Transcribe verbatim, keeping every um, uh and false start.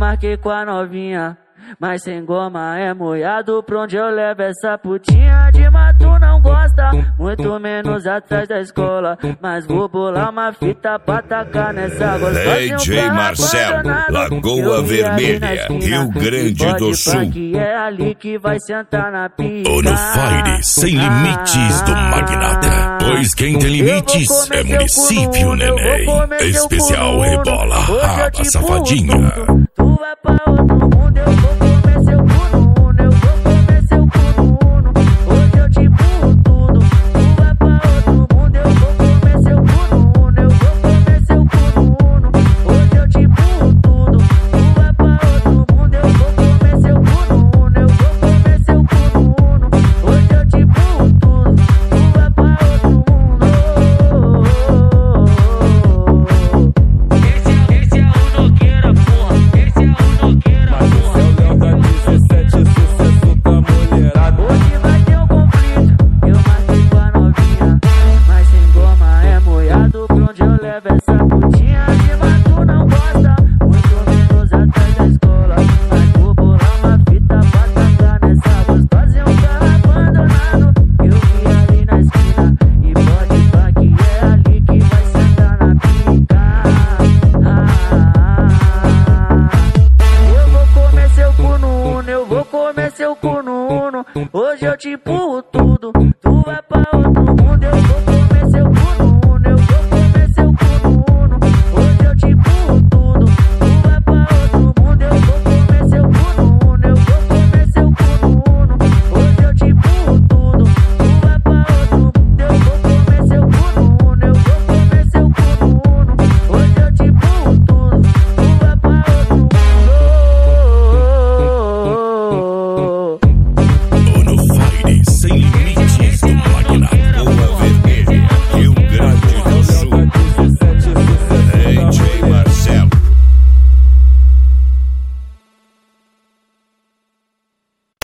marquei com a novinha, mas sem goma é molhado. Pra onde eu levo essa putinha? De mato não gosta, muito menos atrás da escola. Mas vou bolar uma fita pra tacar nessa gostosa. D J Marcelo, Lagoa Vermelha, Rio Grande do Sul. Que é ali que vai sentar na pica. Ou no Fire Sem Limites do Magnata. Pois quem tem limites é município, neném. Especial Rebola, Raba Safadinha. Tu vai pra outro mundo, eu vou comer seu cu no uno, eu vou comer seu cu no uno. Hoje eu te empurro tudo. Tu vai pra outro mundo, eu vou comer seu cu no uno, eu vou comer seu cu no uno. Hoje eu te empurro tudo. Tu vai pra outro mundo, eu vou comer seu cu no uno, eu vou comer seu cu no uno. Hoje eu te empurro tudo. Tu vai pra outro mundo. Esse, esse é o Nogueira, porra. Esse é o Nogueira, porra. Hoje vai ter um conflito, eu marquei com a novinha, mas sem goma é molhado. Pra onde eu levo essa putinha? De mato não gosta, muito menos atrás da escola. Mas vou bolar uma fita pra tacar nessa gostosa. E um carro abandonado, eu vi ali na esquina. E pode pá que é ali que vai sentar na pica. Eu vou comer seu cu no uno, eu vou comer seu cu no uno. Hoje eu te empurro tudo. Tu vai pra outro mundo, eu vou